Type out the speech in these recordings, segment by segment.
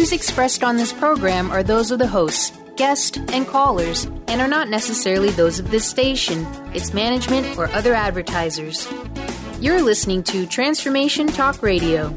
views expressed on this program are those of the hosts, guests, and callers, and are not necessarily those of this station, its management, or other advertisers. You're listening to Transformation Talk Radio.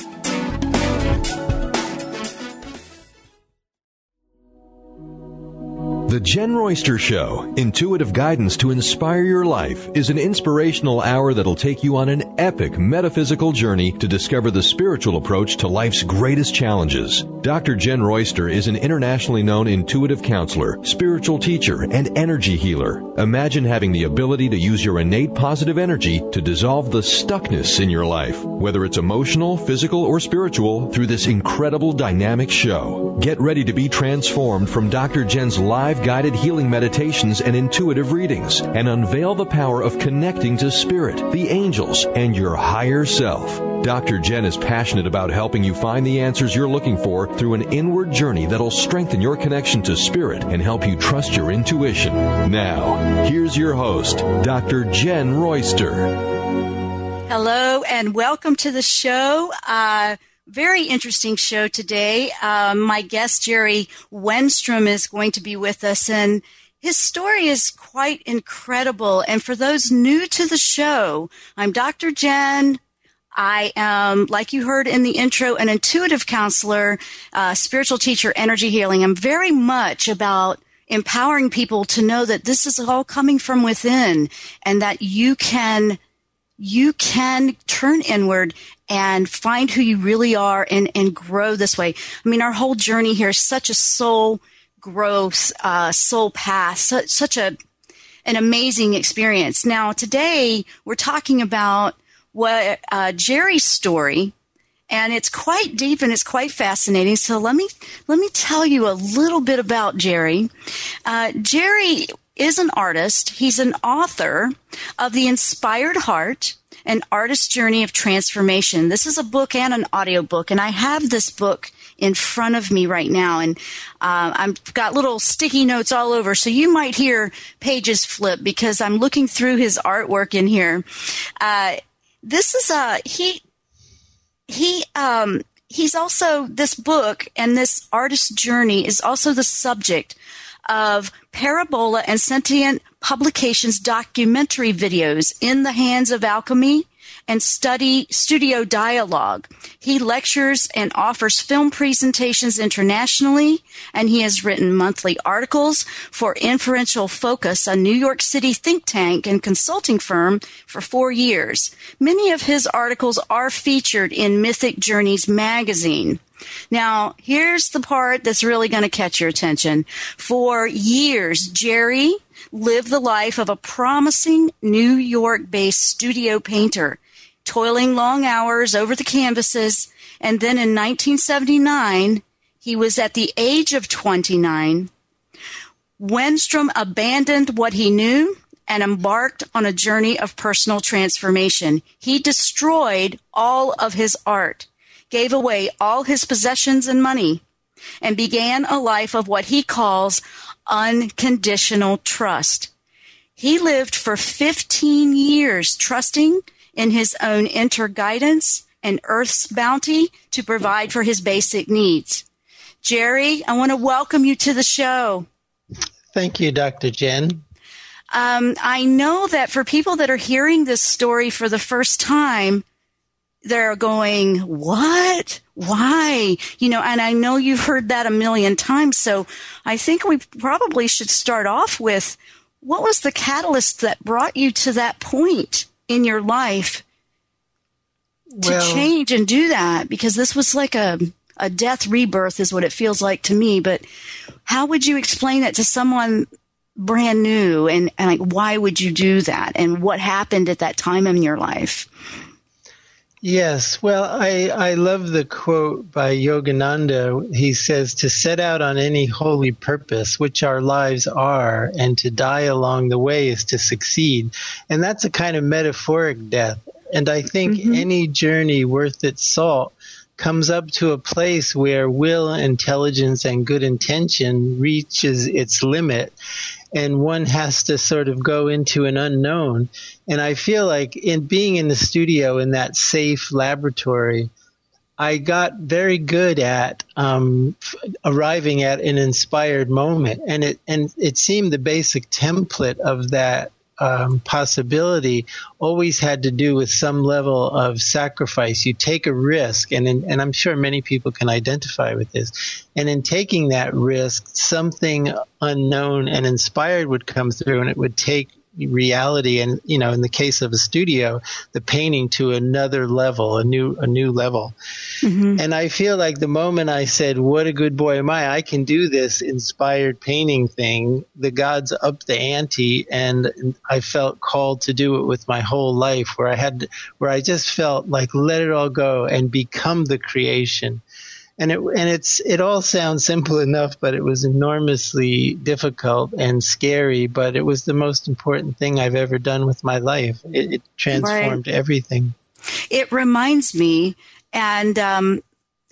The Jen Royster Show, intuitive guidance to inspire your life, is an inspirational hour that'll take you on an epic metaphysical journey to discover the spiritual approach to life's greatest challenges. Dr. Jen Royster is an internationally known intuitive counselor, spiritual teacher, and energy healer. Imagine having the ability to use your innate positive energy to dissolve the stuckness in your life, whether it's emotional, physical, or spiritual, through this incredible dynamic show. Get ready to be transformed from Dr. Jen's live guided healing meditations and intuitive readings, and unveil the power of connecting to spirit, the angels, and your higher self. Dr. Jen is passionate about helping you find the answers you're looking for through an inward journey that'll strengthen your connection to spirit and help you trust your intuition. Now, here's your host, Dr. Jen Royster. Hello, and welcome to the show. Very interesting show today. My guest, Jerry Wenstrom, is going to be with us, and his story is quite incredible. And for those new to the show, I'm Dr. Jen. I am, like you heard in the intro, an intuitive counselor, spiritual teacher, energy healing. I'm very much about empowering people to know that this is all coming from within, and that you can turn inward and find who you really are and grow this way. I mean, our whole journey here is such a soul growth, soul path, such an amazing experience. Now, today we're talking about what Jerry's story, and it's quite deep and it's quite fascinating. So let me tell you a little bit about Jerry. Jerry is an artist. He's an author of The Inspired Heart, An Artist's Journey of Transformation. This is a book and an audiobook, and I have this book in front of me right now, and I've got little sticky notes all over, so you might hear pages flip because I'm looking through his artwork in here. This is he's also, this book and this artist's journey is also the subject of Parabola and Sentient Publications documentary videos, In the Hands of Alchemy and Studio Dialogue. He lectures and offers film presentations internationally, and he has written monthly articles for Inferential Focus, a New York City think tank and consulting firm, for 4 years. Many of his articles are featured in Mythic Journeys magazine. Now, here's the part that's really going to catch your attention. For years, Jerry lived the life of a promising New York-based studio painter, toiling long hours over the canvases, and then in 1979, he was at the age of 29. Wenstrom abandoned what he knew and embarked on a journey of personal transformation. He destroyed all of his art, gave away all his possessions and money, and began a life of what he calls unconditional trust. He lived for 15 years trusting in his own inner guidance and Earth's bounty to provide for his basic needs. Jerry, I want to welcome you to the show. Thank you, Dr. Jen. I know that for people that are hearing this story for the first time, they're going, what? Why? And I know you've heard that a million times. So I think we probably should start off with, what was the catalyst that brought you to that point in your life to change and do that? Because this was like a death rebirth is what it feels like to me. But how would you explain that to someone brand new? And like, why would you do that? And what happened at that time in your life? Yes, well, I love the quote by Yogananda. He says, to set out on any holy purpose, which our lives are, and to die along the way is to succeed. And that's a kind of metaphoric death. And I think any journey worth its salt comes up to a place where will, intelligence, and good intention reaches its limit, and one has to sort of go into an unknown. And I feel like in being in the studio in that safe laboratory, I got very good at arriving at an inspired moment, and it seemed the basic template of that possibility always had to do with some level of sacrifice. You take a risk, and I'm sure many people can identify with this. And in taking that risk, something unknown and inspired would come through, and it would take reality, and in the case of a studio, the painting to another level, a new level. Mm-hmm. And I feel like the moment I said, "What a good boy am I can do this inspired painting thing," the gods upped the ante, and I felt called to do it with my whole life, where I just felt like let it all go and become the creation. And it all sounds simple enough, but it was enormously difficult and scary. But it was the most important thing I've ever done with my life. It transformed everything. It reminds me, of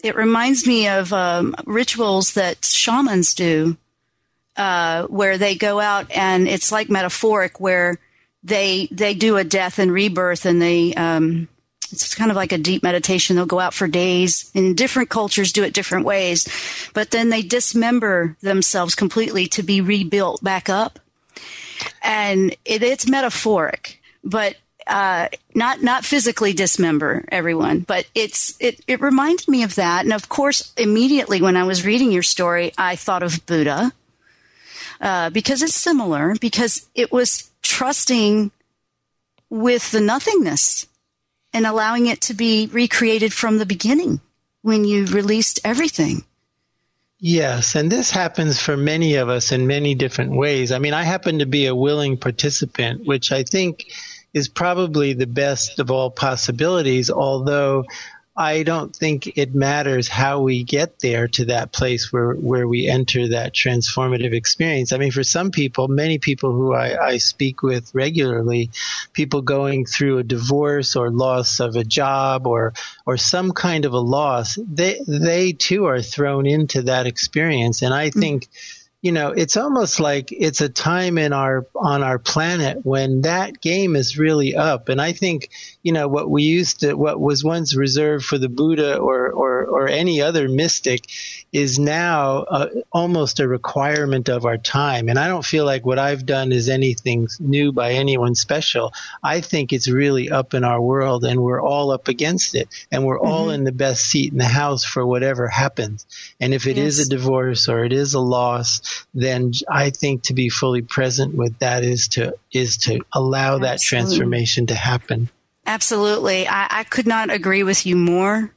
rituals that shamans do, where they go out, and it's like metaphoric, where they do a death and rebirth, and they it's kind of like a deep meditation. They'll go out for days, and different cultures do it different ways, but then they dismember themselves completely to be rebuilt back up. And it's metaphoric, but not physically dismember everyone, but it reminded me of that. And of course, immediately when I was reading your story, I thought of Buddha, because it's similar, because it was trusting with the nothingness and allowing it to be recreated from the beginning when you released everything. Yes, and this happens for many of us in many different ways. I mean, I happen to be a willing participant, which I think is probably the best of all possibilities, although I don't think it matters how we get there to that place where we enter that transformative experience. I mean, for some people, many people who I speak with regularly, people going through a divorce or loss of a job or some kind of a loss, they too are thrown into that experience. And I think, it's almost like it's a time on our planet when that game is really up. And I think, what was once reserved for the Buddha or any other mystic is now almost a requirement of our time. And I don't feel like what I've done is anything new by anyone special. I think it's really up in our world, and we're all up against it, and we're all in the best seat in the house for whatever happens. And if it is a divorce or it is a loss, then I think to be fully present with that is to allow that transformation to happen. Absolutely. I could not agree with you more.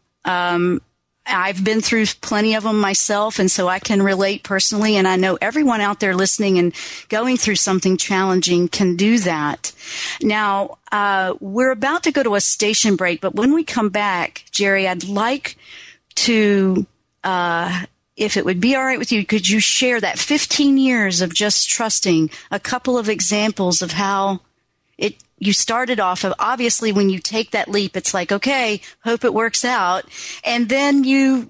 I've been through plenty of them myself, and so I can relate personally, and I know everyone out there listening and going through something challenging can do that. Now, we're about to go to a station break, but when we come back, Jerry, I'd like to if it would be all right with you, could you share that 15 years of just trusting, a couple of examples of how you started off of? Obviously, when you take that leap, it's like, okay, hope it works out. And then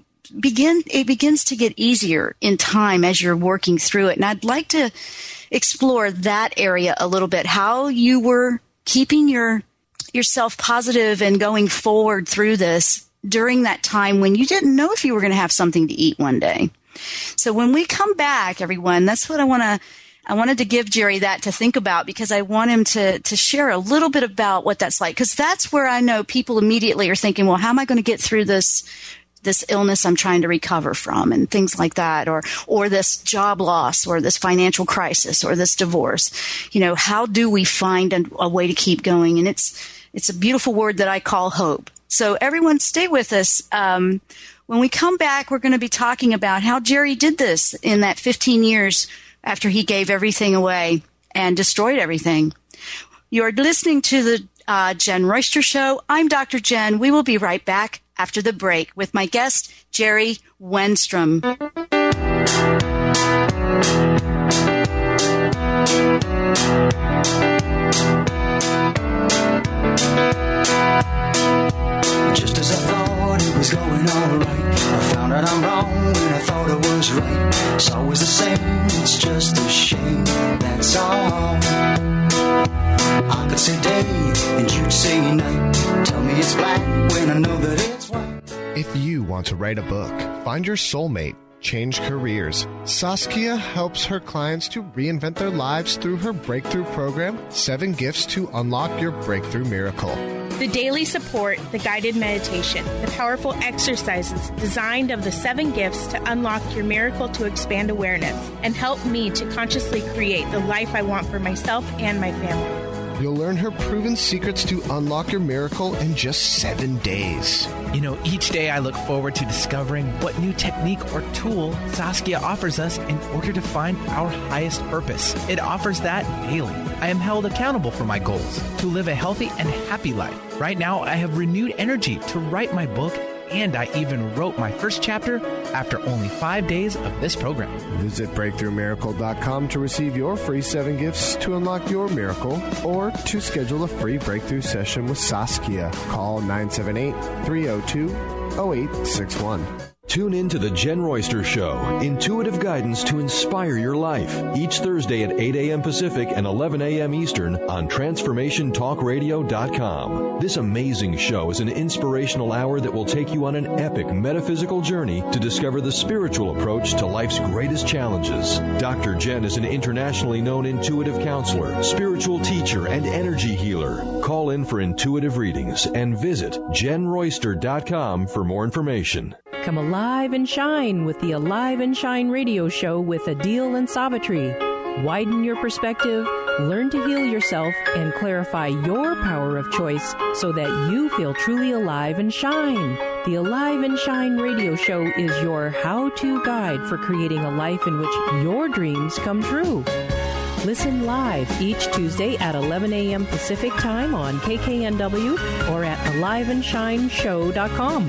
it begins to get easier in time as you're working through it. And I'd like to explore that area a little bit, how you were keeping yourself positive and going forward through this during that time when you didn't know if you were going to have something to eat one day. So when we come back, everyone, that's what I wanted to give Jerry that to think about, because I want him to share a little bit about what that's like, because that's where I know people immediately are thinking, well, how am I going to get through this illness I'm trying to recover from, and things like that, or this job loss, or this financial crisis, or this divorce. How do we find a way to keep going? And it's a beautiful word that I call hope. So everyone stay with us. When we come back, we're going to be talking about how Jerry did this in that 15 years after he gave everything away and destroyed everything. You're listening to the Jen Royster Show. I'm Dr. Jen. We will be right back after the break with my guest, Jerry Wenstrom. Just as I thought it was going all right, I found out I'm wrong when I thought it was right. It's always the same, it's just a shame, that's all. I could say day and you'd say night. Tell me it's black when I know that it's white. If you want to write a book, find your soulmate, change careers, Saskia helps her clients to reinvent their lives through her breakthrough program, 7 Gifts to Unlock Your Breakthrough Miracle. The daily support, the guided meditation, the powerful exercises designed of the 7 gifts to unlock your miracle to expand awareness and help me to consciously create the life I want for myself and my family. You'll learn her proven secrets to unlock your miracle in just 7 days. You know, each day I look forward to discovering what new technique or tool Saskia offers us in order to find our highest purpose. It offers that daily. I am held accountable for my goals to live a healthy and happy life. Right now, I have renewed energy to write my book, and I even wrote my first chapter after only 5 days of this program. Visit BreakthroughMiracle.com to receive your free 7 gifts to unlock your miracle or to schedule a free breakthrough session with Saskia. Call 978-302-0861. Tune in to The Jen Royster Show, intuitive guidance to inspire your life, each Thursday at 8 a.m. Pacific and 11 a.m. Eastern on TransformationTalkRadio.com. This amazing show is an inspirational hour that will take you on an epic metaphysical journey to discover the spiritual approach to life's greatest challenges. Dr. Jen is an internationally known intuitive counselor, spiritual teacher, and energy healer. Call in for intuitive readings and visit JenRoyster.com for more information. Come alive and shine with the Alive and Shine radio show with Adil and Savitri. Widen your perspective, learn to heal yourself, and clarify your power of choice so that you feel truly alive and shine. The Alive and Shine radio show is your how-to guide for creating a life in which your dreams come true. Listen live each Tuesday at 11 a.m. Pacific Time on KKNW or at aliveandshineshow.com.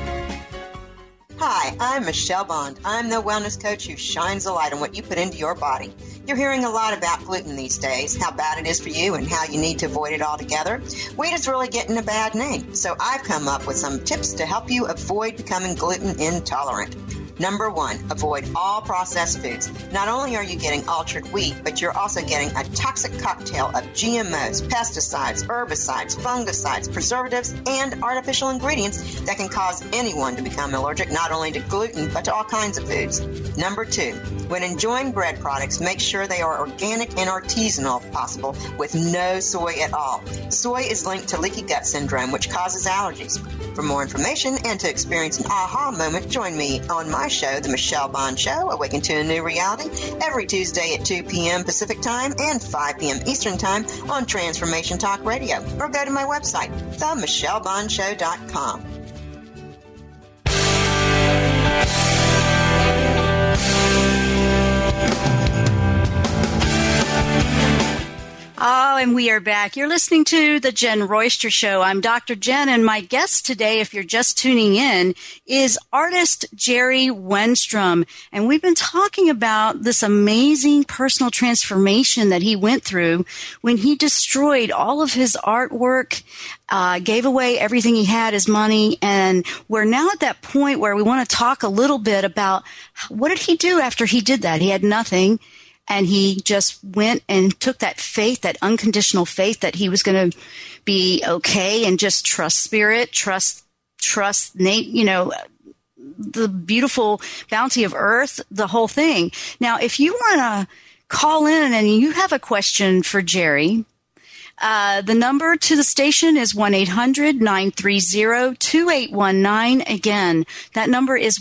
Hi, I'm Michelle Bond. I'm the wellness coach who shines a light on what you put into your body. You're hearing a lot about gluten these days, how bad it is for you and how you need to avoid it altogether. Wheat is really getting a bad name, so I've come up with some tips to help you avoid becoming gluten intolerant. Number 1, avoid all processed foods. Not only are you getting altered wheat, but you're also getting a toxic cocktail of GMOs, pesticides, herbicides, fungicides, preservatives, and artificial ingredients that can cause anyone to become allergic not only to gluten, but to all kinds of foods. Number 2, when enjoying bread products, make sure they are organic and artisanal if possible, with no soy at all. Soy is linked to leaky gut syndrome, which causes allergies. For more information and to experience an aha moment, join me on my show, The Michelle Bond Show, Awaken to a New Reality, every Tuesday at 2 p.m. Pacific Time and 5 p.m. Eastern Time on Transformation Talk Radio, or go to my website, themichellebondshow.com. Oh, and we are back. You're listening to The Jen Royster Show. I'm Dr. Jen, and my guest today, if you're just tuning in, is artist Jerry Wenstrom. And we've been talking about this amazing personal transformation that he went through when he destroyed all of his artwork, gave away everything he had, his money, and we're now at that point where we want to talk a little bit about what did he do after he did that? He had nothing. And he just went and took that faith, that unconditional faith that he was going to be okay and just trust spirit, trust, the beautiful bounty of earth, the whole thing. Now, if you want to call in and you have a question for Jerry, the number to the station is 1-800-930-2819. Again, that number is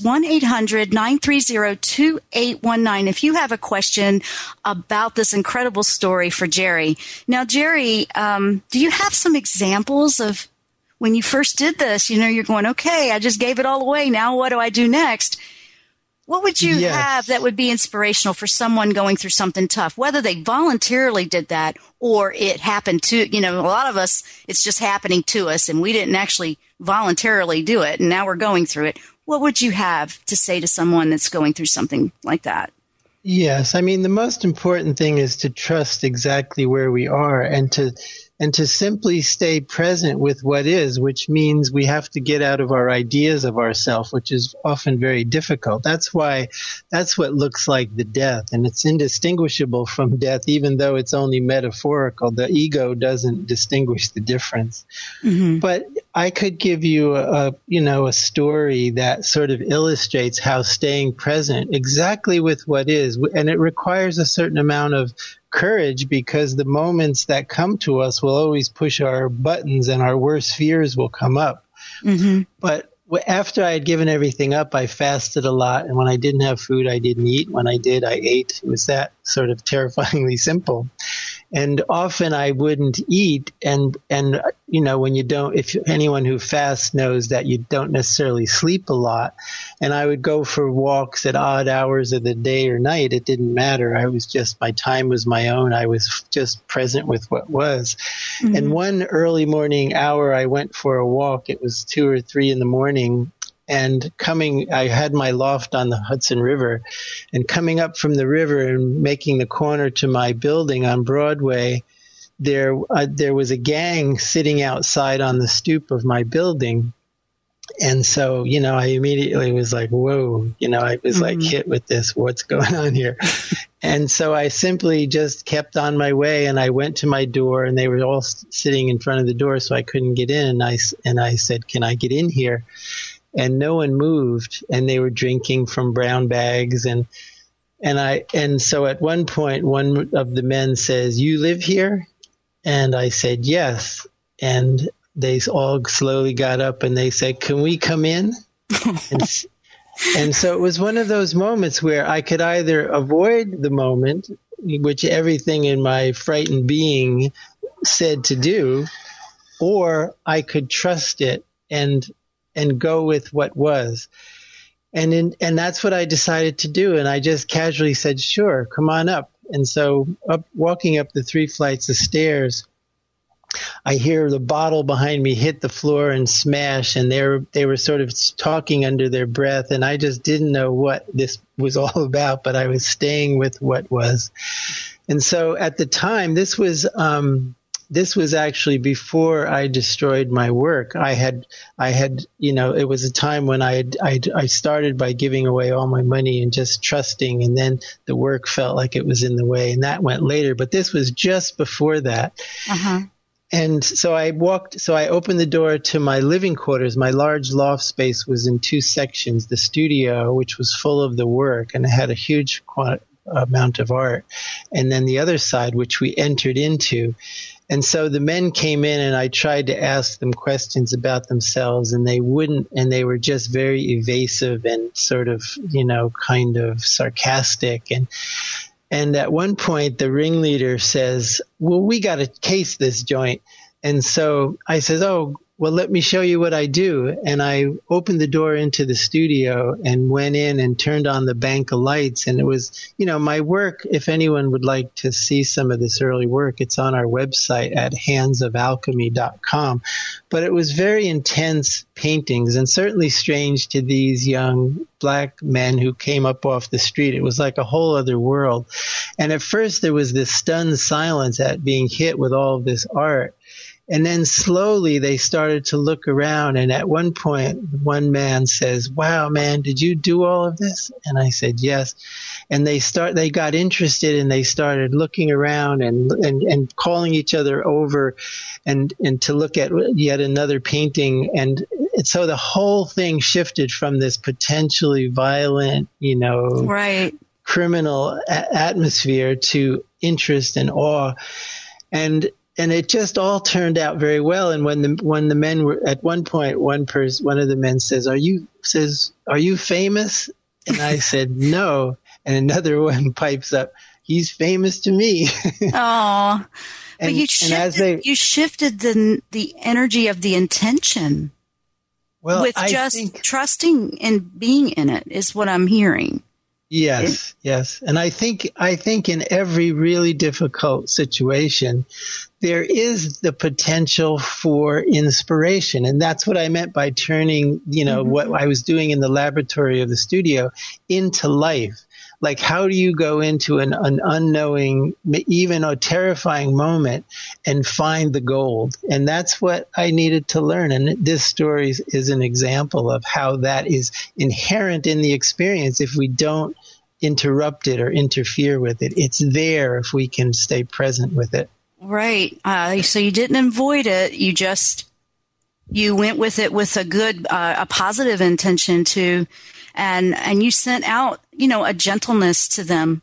1-800-930-2819 if you have a question about this incredible story for Jerry. Now, Jerry, do you have some examples of when you first did this? You know, you're going, okay, I just gave it all away. Now what do I do next? What would you have that would be inspirational for someone going through something tough, whether they voluntarily did that or it happened to, a lot of us, it's just happening to us and we didn't actually voluntarily do it and now we're going through it. What would you have to say to someone that's going through something like that? Yes. I mean, the most important thing is to trust exactly where we are and and to simply stay present with what is, which means we have to get out of our ideas of ourselves, which is often very difficult. That's what looks like the death, and it's indistinguishable from death, even though it's only metaphorical. The ego doesn't distinguish the difference. Mm-hmm. But I could give you a story that sort of illustrates how staying present exactly with what is, and it requires a certain amount of courage, because the moments that come to us will always push our buttons and our worst fears will come up. Mm-hmm. But after I had given everything up, I fasted a lot. And when I didn't have food, I didn't eat. When I did, I ate. It was that sort of terrifyingly simple. And often I wouldn't eat. And when you don't, if anyone who fasts knows that you don't necessarily sleep a lot. And I would go for walks at odd hours of the day or night. It didn't matter. My time was my own. I was just present with what was. Mm-hmm. And one early morning hour, I went for a walk. It was 2 or 3 in the morning. And I had my loft on the Hudson River, and coming up from the river and making the corner to my building on Broadway, there was a gang sitting outside on the stoop of my building. And so, I immediately was like, whoa, I was like hit with this, what's going on here? And so I simply just kept on my way, and I went to my door, and they were all sitting in front of the door, so I couldn't get in. And I said, can I get in here? And no one moved, and they were drinking from brown bags. And so at one point, one of the men says, "You live here?" And I said, "Yes." And they all slowly got up and they said, "Can we come in?" And so it was one of those moments where I could either avoid the moment, which everything in my frightened being said to do, or I could trust it and go with what was. And that's what I decided to do. And I just casually said, "Sure, come on up." And so walking up the 3 flights of stairs, I hear the bottle behind me hit the floor and smash, and they were sort of talking under their breath, and I just didn't know what this was all about, but I was staying with what was. And so at the time, this was actually before I destroyed my work. I had, it was a time when I started by giving away all my money and just trusting, and then the work felt like it was in the way, and that went later. But this was just before that. Uh-huh. And so I opened the door to my living quarters. My large loft space was in 2 sections: the studio, which was full of the work, and it had a huge amount of art, and then the other side, which we entered into. And so the men came in, and I tried to ask them questions about themselves, and they wouldn't, and they were just very evasive and sort of, kind of sarcastic. And at one point, the ringleader says, "Well, we got to case this joint." And so I says, "Oh, well, let me show you what I do." And I opened the door into the studio and went in and turned on the bank of lights. And it was, my work, if anyone would like to see some of this early work, it's on our website at handsofalchemy.com. But it was very intense paintings, and certainly strange to these young black men who came up off the street. It was like a whole other world. And at first there was this stunned silence at being hit with all of this art. And then slowly they started to look around, and at one point, one man says, "Wow, man, did you do all of this?" And I said, "Yes." And they got interested, and they started looking around and calling each other over and to look at yet another painting. And so the whole thing shifted from this potentially violent, right, criminal atmosphere to interest and awe. And it just all turned out very well. And when the men were at one point, one of the men says, "Are you famous?" And I said, "No." And another one pipes up, "He's famous to me." Oh, but you shifted the energy of the intention. Well, with trusting and being in it is what I'm hearing. Yes. And I think in every really difficult situation, there is the potential for inspiration. And that's what I meant by turning, what I was doing in the laboratory of the studio into life. Like, how do you go into an unknowing, even a terrifying moment and find the gold? And that's what I needed to learn. And this story is an example of how that is inherent in the experience if we don't interrupt it or interfere with it. It's there if we can stay present with it. Right. So you didn't avoid it. You went with it with a good, a positive intention to, and you sent out, a gentleness to them,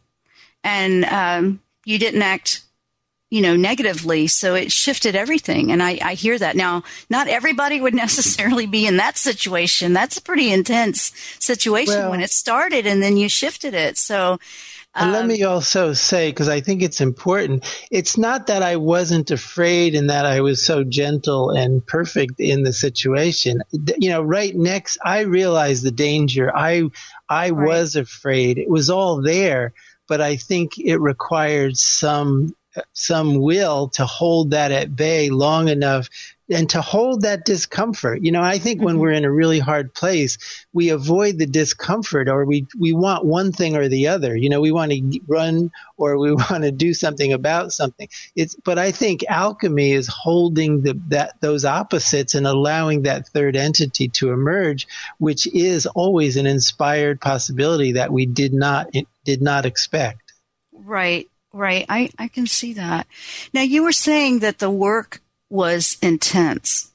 and you didn't act, negatively. So it shifted everything. And I hear that. Now, not everybody would necessarily be in that situation. That's a pretty intense situation when it started, and then you shifted it. So, and let me also say, because I think it's important, it's not that I wasn't afraid and that I was so gentle and perfect in the situation. Right next, I realized the danger. I was afraid. It was all there, but I think it required some will to hold that at bay long enough and to hold that discomfort. I think when we're in a really hard place, we avoid the discomfort, or we want one thing or the other. We want to run or we want to do something about something. But I think alchemy is holding those opposites and allowing that third entity to emerge, which is always an inspired possibility that we did not expect. Right. I can see that. Now, you were saying that the work was intense.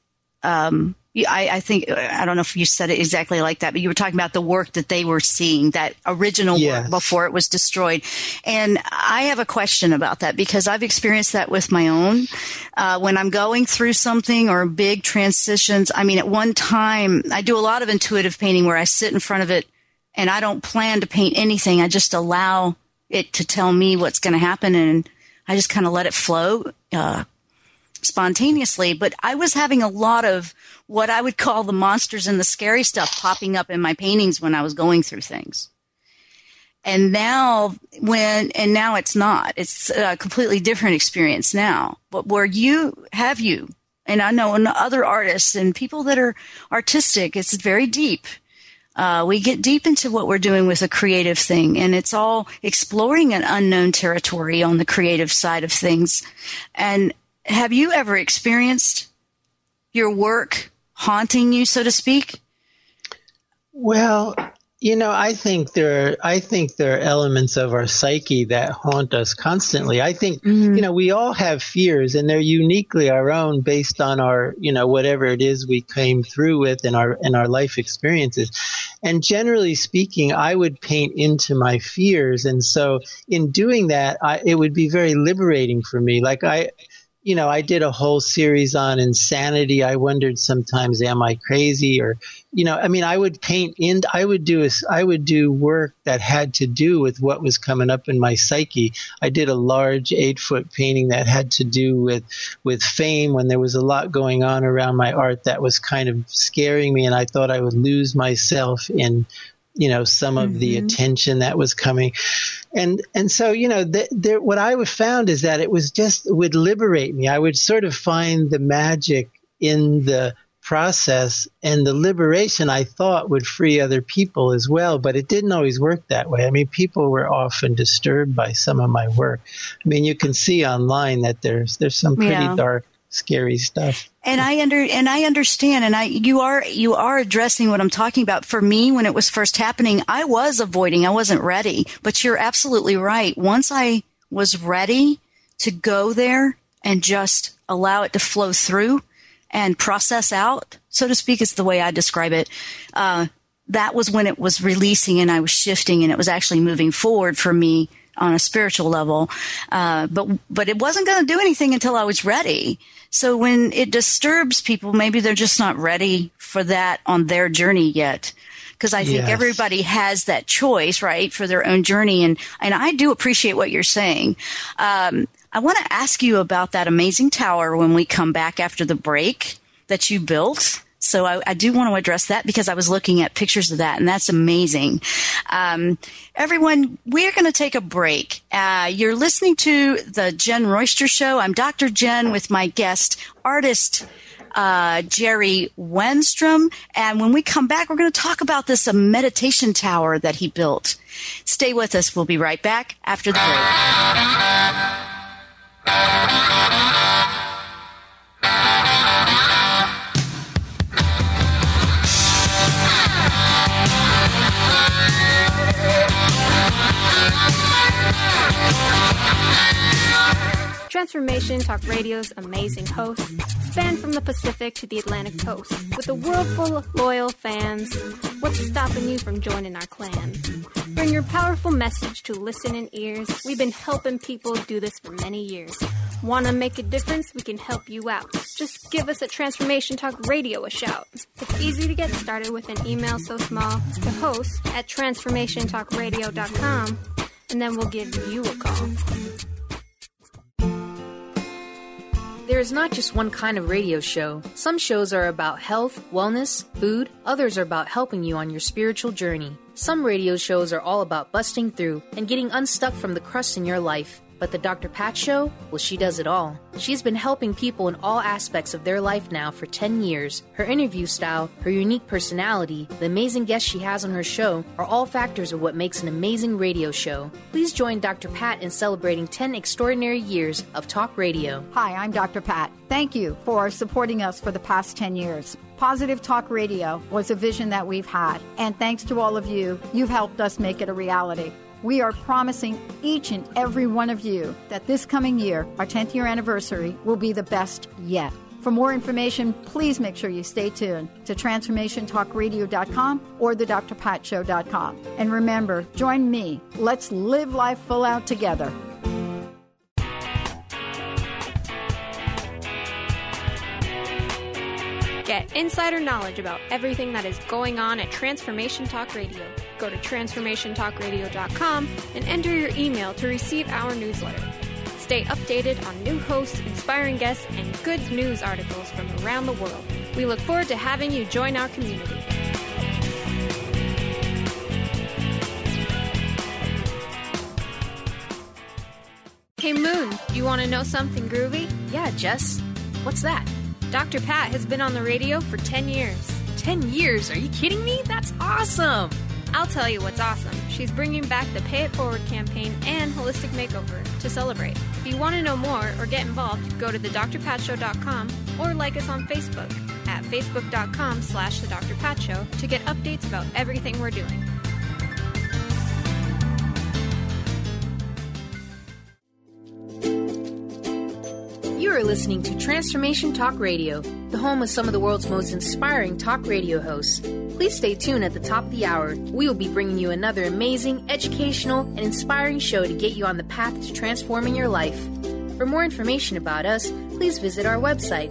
I think, I don't know if you said it exactly like that, but you were talking about the work that they were seeing, that original work before it was destroyed. And I have a question about that, because I've experienced that with my own. When I'm going through something or big transitions, at one time, I do a lot of intuitive painting where I sit in front of it and I don't plan to paint anything. I just allow it to tell me what's going to happen, and I just kind of let it flow spontaneously. But I was having a lot of what I would call the monsters and the scary stuff popping up in my paintings when I was going through things. And now it's not. It's a completely different experience now. But where and I know in other artists and people that are artistic, it's very deep. We get deep into what we're doing with a creative thing, and it's all exploring an unknown territory on the creative side of things. And have you ever experienced your work haunting you, so to speak? Well, I think there are elements of our psyche that haunt us constantly. I think, we all have fears, and they're uniquely our own based on our, whatever it is we came through with in our life experiences. And generally speaking, I would paint into my fears. And so in doing that, it would be very liberating for me. Like I did a whole series on insanity. I wondered sometimes, am I crazy? Or, I would paint I would do work that had to do with what was coming up in my psyche. I did a large 8-foot painting that had to do with fame, when there was a lot going on around my art that was kind of scaring me, and I thought I would lose myself in some of the attention that was coming. And so, what I found is that it would liberate me. I would sort of find the magic in the process, and the liberation I thought would free other people as well, but it didn't always work that way. people were often disturbed by some of my work. You can see online that there's some pretty dark, scary stuff. And I understand, and you are addressing what I'm talking about. For me, when it was first happening, I was avoiding. I wasn't ready. But you're absolutely right. Once I was ready to go there and just allow it to flow through and process out, so to speak, is the way I describe it. That was when it was releasing, and I was shifting, and it was actually moving forward for me on a spiritual level. But it wasn't going to do anything until I was ready. So when it disturbs people, maybe they're just not ready for that on their journey yet. Because I think everybody has that choice, right, for their own journey. And I do appreciate what you're saying. I want to ask you about that amazing tower when we come back after the break that you built. So I do want to address that, because I was looking at pictures of that, and that's amazing. Everyone, we're going to take a break. You're listening to the Jen Royster Show. I'm Dr. Jen with my guest, artist Jerry Wenstrom. And when we come back, we're going to talk about this meditation tower that he built. Stay with us. We'll be right back after the break. Transformation Talk Radio's amazing hosts span from the Pacific to the Atlantic coast. With a world full of loyal fans, what's stopping you from joining our clan? Bring your powerful message to listening ears. We've been helping people do this for many years. Want to make a difference? We can help you out. Just give us at Transformation Talk Radio a shout. It's easy to get started with an email so small to host@transformationtalkradio.com, and then we'll give you a call. There is not just one kind of radio show. Some shows are about health, wellness, food. Others are about helping you on your spiritual journey. Some radio shows are all about busting through and getting unstuck from the crust in your life. But the Dr. Pat Show? Well, she does it all. She's been helping people in all aspects of their life now for 10 years. Her interview style, her unique personality, the amazing guests she has on her show are all factors of what makes an amazing radio show. Please join Dr. Pat in celebrating 10 extraordinary years of talk radio. Hi, I'm Dr. Pat. Thank you for supporting us for the past 10 years. Positive Talk Radio was a vision that we've had, and thanks to all of you, you've helped us make it a reality. We are promising each and every one of you that this coming year, our 10th year anniversary, will be the best yet. For more information, please make sure you stay tuned to TransformationTalkRadio.com or thedrpatshow.com. And remember, join me. Let's live life full out together. Get insider knowledge about everything that is going on at Transformation Talk Radio. Go to TransformationTalkRadio.com and enter your email to receive our newsletter. Stay updated on new hosts, inspiring guests, and good news articles from around the world. We look forward to having you join our community. Hey Moon, you want to know something groovy? Yeah, Jess. What's that? Dr. Pat has been on the radio for 10 years. 10 years? Are you kidding me? That's awesome! I'll tell you what's awesome. She's bringing back the Pay It Forward campaign and Holistic Makeover to celebrate. If you want to know more or get involved, go to thedrpatshow.com or like us on Facebook at facebook.com/thedrpatshow to get updates about everything we're doing. You are listening to Transformation Talk Radio, the home of some of the world's most inspiring talk radio hosts. Please stay tuned at the top of the hour. We will be bringing you another amazing, educational, and inspiring show to get you on the path to transforming your life. For more information about us, please visit our website,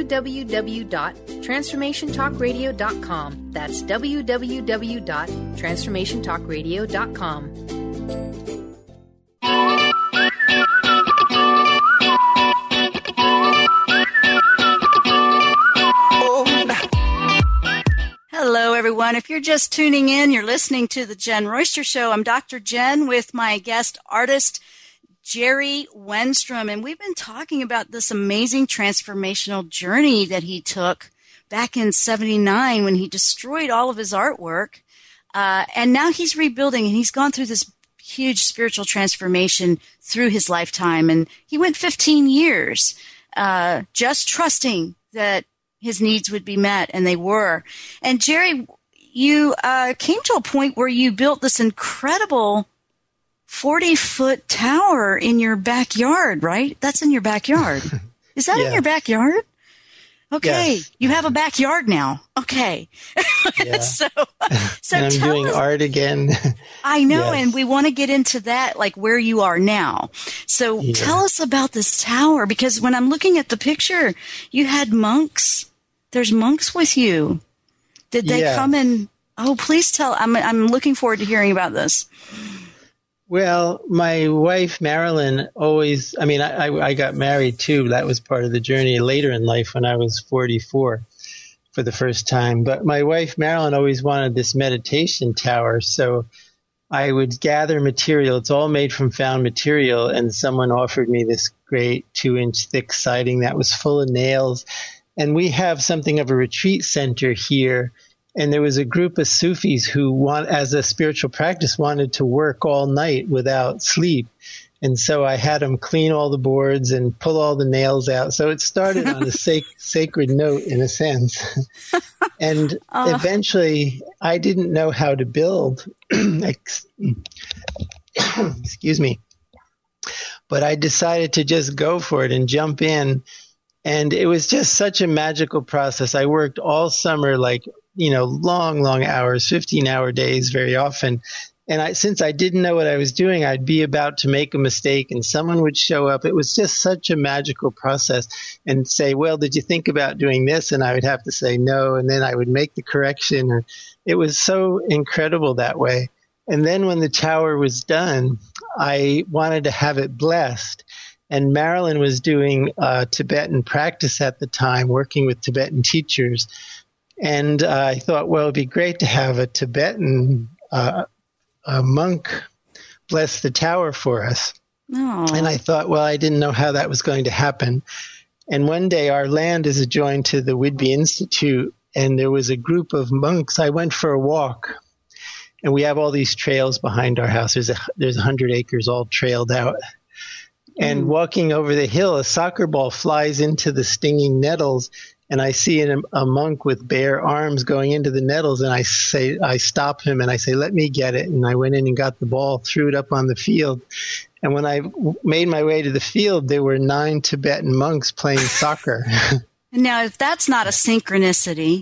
www.transformationtalkradio.com. That's www.transformationtalkradio.com. Hello, everyone. If you're just tuning in, you're listening to The Jen Royster Show. I'm Dr. Jen with my guest artist, Jerry Wenstrom. And we've been talking about this amazing transformational journey that he took back in 79 when he destroyed all of his artwork. And now he's rebuilding, and he's gone through this huge spiritual transformation through his lifetime. And he went 15 years just trusting that his needs would be met, and they were. And Jerry, you came to a point where you built this incredible 40-foot tower in your backyard, right? That's in your backyard. Is that in your backyard? Okay. Yes. You have a backyard now. Okay. Yeah. so and I'm doing art again. I know, and we want to get into that, like where you are now. So tell us about this tower, because when I'm looking at the picture, you had monks. There's monks with you. Did they come and? Oh, please tell. I'm looking forward to hearing about this. Well, my wife, Marilyn, always, I got married too. That was part of the journey later in life when I was 44 for the first time. But my wife, Marilyn, always wanted this meditation tower. So I would gather material. It's all made from found material. And someone offered me this great 2-inch thick siding that was full of nails. And we have something of a retreat center here. And there was a group of Sufis who, as a spiritual practice, wanted to work all night without sleep. And so I had them clean all the boards and pull all the nails out. So it started on a sacred note, in a sense. And eventually, I didn't know how to build. Excuse me. But I decided to just go for it and jump in. And it was just such a magical process. I worked all summer, long hours, 15-hour days very often. And since I didn't know what I was doing, I'd be about to make a mistake and someone would show up. It was just such a magical process and say, well, did you think about doing this? And I would have to say no. And then I would make the correction. It was so incredible that way. And then when the tower was done, I wanted to have it blessed. And Marilyn was doing Tibetan practice at the time, working with Tibetan teachers. And I thought, well, it'd be great to have a Tibetan a monk bless the tower for us. Aww. And I thought, well, I didn't know how that was going to happen. And one day our land is adjoined to the Whidbey Institute, and there was a group of monks. I went for a walk, and we have all these trails behind our house. There's 100 acres all trailed out. And walking over the hill, a soccer ball flies into the stinging nettles, and I see a monk with bare arms going into the nettles, and I stop him and I say, let me get it. And I went in and got the ball, threw it up on the field. And when I made my way to the field, there were 9 Tibetan monks playing soccer. Now, if that's not a synchronicity,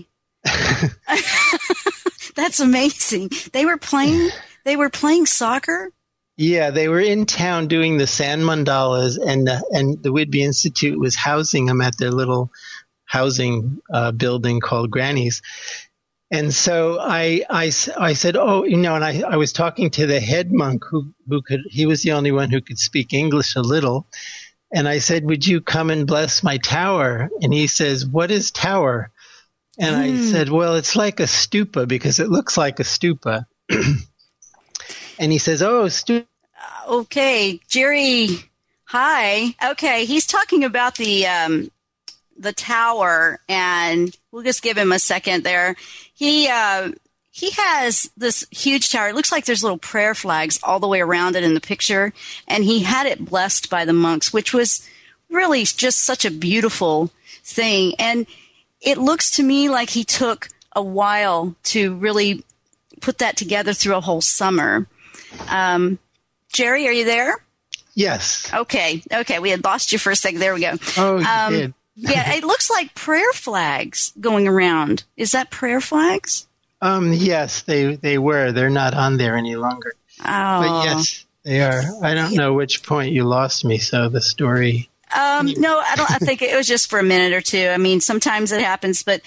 that's amazing. They were playing soccer? Yeah, they were in town doing the sand mandalas, and the Whidbey Institute was housing them at their little housing building called Granny's. And so I said, and I was talking to the head monk he was the only one who could speak English a little. And I said, would you come and bless my tower? And he says, what is tower? And I said, well, it's like a stupa because it looks like a stupa. And he says, oh, stupa. Okay, Jerry, hi. Okay, he's talking about the tower, and we'll just give him a second there. He has this huge tower. It looks like there's little prayer flags all the way around it in the picture, and he had it blessed by the monks, which was really just such a beautiful thing. And it looks to me like he took a while to really put that together through a whole summer. Jerry, are you there? Yes. Okay. We had lost you for a second. There we go. Oh, you did. Yeah, it looks like prayer flags going around. Is that prayer flags? Yes, they were. They're not on there any longer. Oh. But yes, they are. I don't know which point you lost me, so the story. No, I don't. I think it was just for a minute or two. I mean, sometimes it happens, but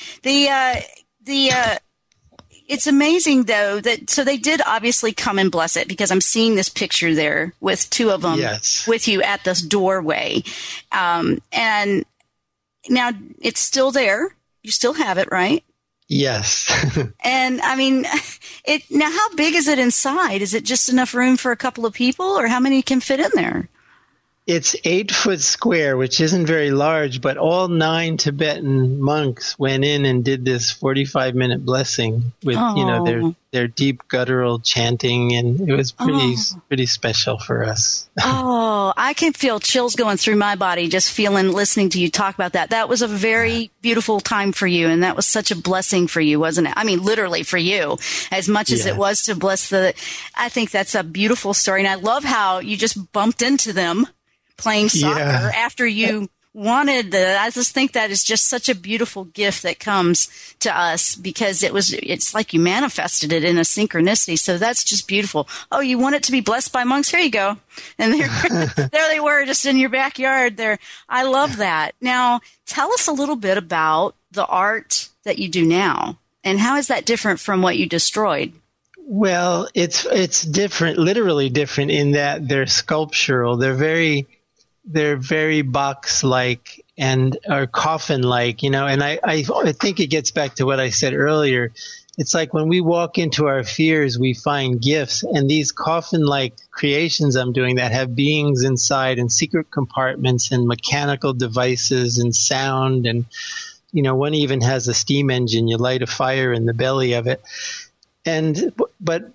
it's amazing though so they did obviously come and bless it, because I'm seeing this picture there with 2 of them with you at this doorway. And now it's still there. You still have it, right? Yes. And I mean, now how big is it inside? Is it just enough room for a couple of people, or how many can fit in there? It's 8 foot square, which isn't very large, but all 9 Tibetan monks went in and did this 45-minute blessing with, their deep guttural chanting, and it was pretty special for us. Oh, I can feel chills going through my body just listening to you talk about that. That was a very beautiful time for you, and that was such a blessing for you, wasn't it? I mean, literally for you, as much as it was to bless I think that's a beautiful story, and I love how you just bumped into them playing soccer after you wanted I just think that is just such a beautiful gift that comes to us, because it's like you manifested it in a synchronicity. So that's just beautiful. Oh, you want it to be blessed by monks? Here you go. And there they were, just in your backyard there. I love that. Now, tell us a little bit about the art that you do now, and how is that different from what you destroyed? Well, it's different, literally different, in that they're sculptural. They're very box-like or coffin-like, and I think it gets back to what I said earlier. It's like when we walk into our fears, we find gifts, and these coffin-like creations I'm doing that have beings inside and secret compartments and mechanical devices and sound and one even has a steam engine. You light a fire in the belly of it. And, but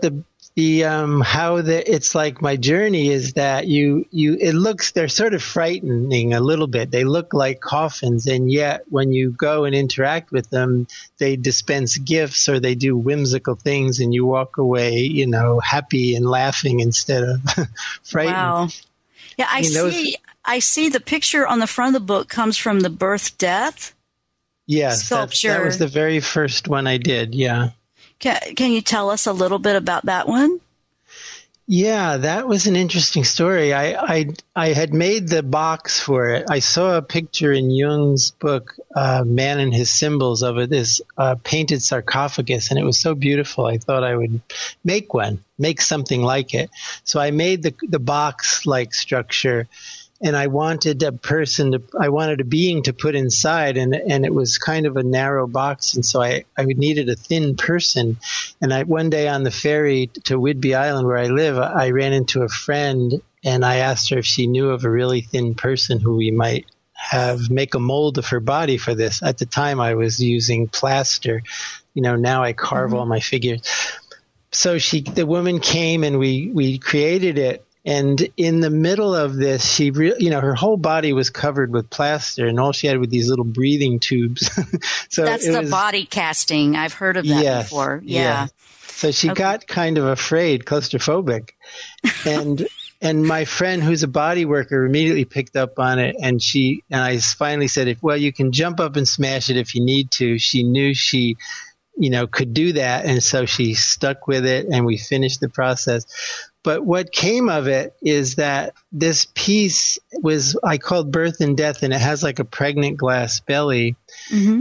it's like my journey is that they're sort of frightening a little bit. They look like coffins, and yet when you go and interact with them, they dispense gifts or they do whimsical things, and you walk away, happy and laughing instead of frightened. Wow. Yeah, I see the picture on the front of the book comes from the Birth Death sculpture. That was the very first one I did, yeah. Can you tell us a little bit about that one? Yeah, that was an interesting story. I had made the box for it. I saw a picture in Jung's book, Man and His Symbols, of this painted sarcophagus, and it was so beautiful. I thought I would make something like it. So I made the box-like structure, and I wanted a being to put inside, and it was kind of a narrow box, and so I needed a thin person. And one day on the ferry to Whidbey Island where I live, I ran into a friend, and I asked her if she knew of a really thin person who we might make a mold of her body for this. At the time I was using plaster. Now I carve all my figures. So the woman came, and we created it. And in the middle of this, her whole body was covered with plaster, and all she had were these little breathing tubes. So that's the body casting. I've heard of that before. Yeah. So she got kind of afraid, claustrophobic, and my friend, who's a body worker, immediately picked up on it, and I finally said, "Well, you can jump up and smash it if you need to." She knew she could do that, and so she stuck with it, and we finished the process. But what came of it is that this piece I called Birth and Death, and it has like a pregnant glass belly. Mm-hmm.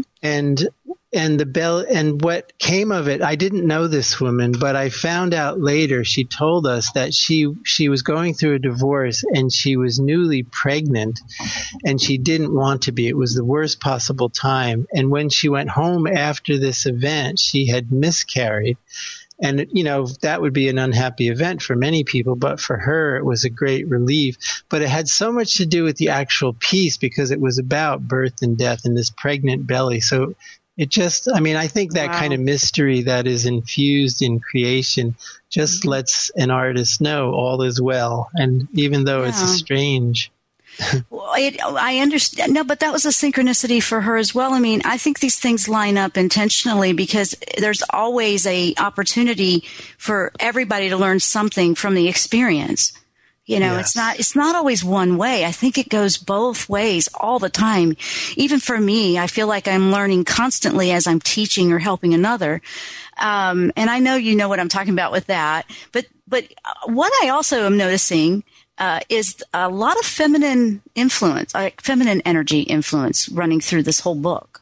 And what came of it, I didn't know this woman, but I found out later. She told us that she was going through a divorce, and she was newly pregnant, and she didn't want to be. It was the worst possible time. And when she went home after this event, she had miscarried. And, that would be an unhappy event for many people, but for her, it was a great relief. But it had so much to do with the actual piece, because it was about birth and death and this pregnant belly. So it just, I think that kind of mystery that is infused in creation just lets an artist know all is well. And even though it's strange. Well, I understand. No, but that was a synchronicity for her as well. I think these things line up intentionally because there's always a opportunity for everybody to learn something from the experience. Yes. It's not always one way. I think it goes both ways all the time. Even for me, I feel like I'm learning constantly as I'm teaching or helping another. And I know you know what I'm talking about with that. But what I also am noticing is a lot of feminine influence, feminine energy influence running through this whole book.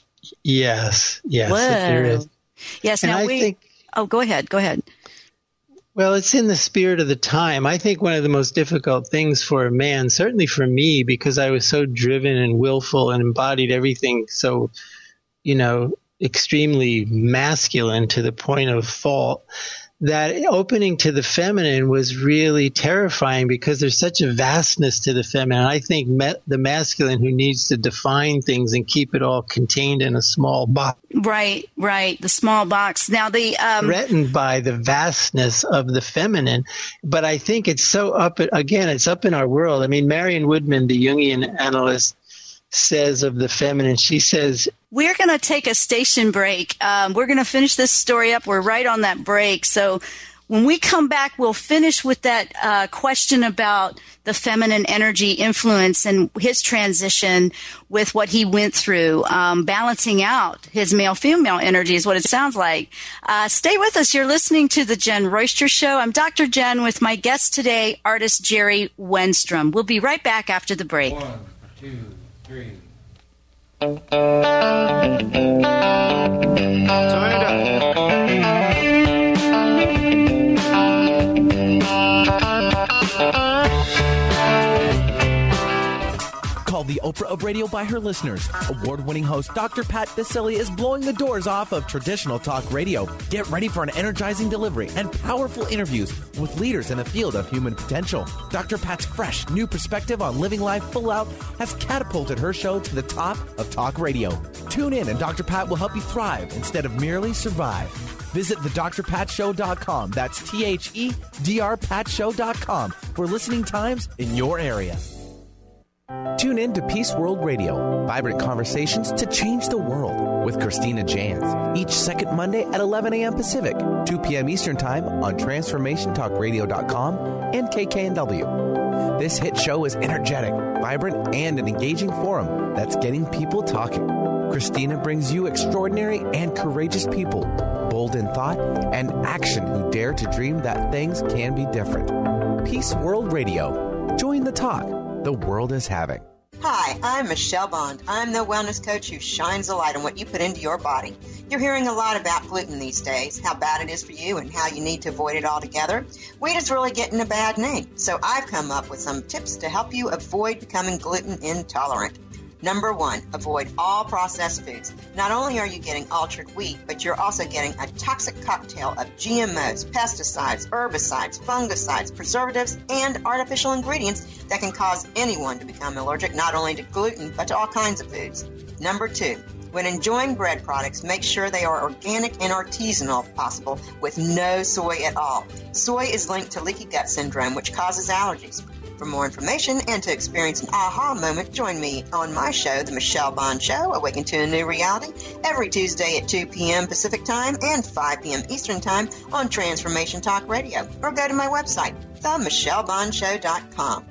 Yes, Whoa. There is. Yes, and now I think, go ahead. Well, it's in the spirit of the time. I think one of the most difficult things for a man, certainly for me, because I was so driven and willful and embodied everything so, extremely masculine to the point of fault, that opening to the feminine was really terrifying because there's such a vastness to the feminine. I think the masculine who needs to define things and keep it all contained in a small box. Right. The small box. Now threatened by the vastness of the feminine. But I think it's so it's up in our world. Marion Woodman, the Jungian analyst, says of the feminine, she says, we're going to take a station break. We're going to finish this story up. We're right on that break. So when we come back, we'll finish with that question about the feminine energy influence and his transition with what he went through, balancing out his male-female energy is what it sounds like. Stay with us. You're listening to The Jen Royster Show. I'm Dr. Jen with my guest today, artist Jerry Wenstrom. We'll be right back after the break. 1, 2, 3. Turn it up. Call Called the Oprah of Radio by her listeners, award-winning host Dr. Pat Baccili is blowing the doors off of traditional talk radio. Get ready for an energizing delivery and powerful interviews with leaders in the field of human potential. Dr. Pat's fresh, new perspective on living life full out has catapulted her show to the top of talk radio. Tune in and Dr. Pat will help you thrive instead of merely survive. Visit thedrpatshow.com. That's THEDRPatshow.com for listening times in your area. Tune in to Peace World Radio, vibrant conversations to change the world with Christina Jans, each second Monday at 11 a.m. Pacific, 2 p.m. Eastern Time on TransformationTalkRadio.com and KKNW. This hit show is energetic, vibrant, and an engaging forum that's getting people talking. Christina brings you extraordinary and courageous people, bold in thought and action who dare to dream that things can be different. Peace World Radio. Join the talk the world is having. Hi, I'm Michelle Bond. I'm the wellness coach who shines a light on what you put into your body. You're hearing a lot about gluten these days, how bad it is for you and how you need to avoid it altogether. Wheat is really getting a bad name, so I've come up with some tips to help you avoid becoming gluten intolerant. Number 1, avoid all processed foods. Not only are you getting altered wheat, but you're also getting a toxic cocktail of GMOs, pesticides, herbicides, fungicides, preservatives, and artificial ingredients that can cause anyone to become allergic not only to gluten, but to all kinds of foods. Number 2, when enjoying bread products, make sure they are organic and artisanal if possible, with no soy at all. Soy is linked to leaky gut syndrome, which causes allergies. For more information and to experience an aha moment, join me on my show, The Michelle Bond Show, Awaken to a New Reality, every Tuesday at 2 p.m. Pacific Time and 5 p.m. Eastern Time on Transformation Talk Radio. Or go to my website, themichellebondshow.com.